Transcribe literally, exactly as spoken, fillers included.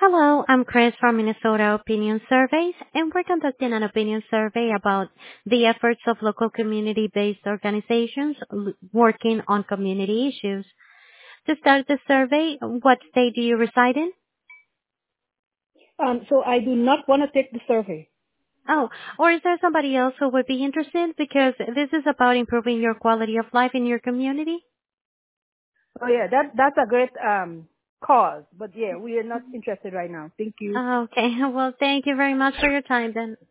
Hello, I'm Chris from Minnesota Opinion Surveys, and we're conducting an opinion survey about the efforts of local community-based organizations l- working on community issues. To start the survey, what state do you reside in? Um, so I do not want to take the survey. Oh, or is there somebody else who would be interested? Because this is about improving your quality of life in your community. Oh yeah, that that's a great um cause, but yeah, we are not interested right now. Thank you. Okay, well, thank you very much for your time then.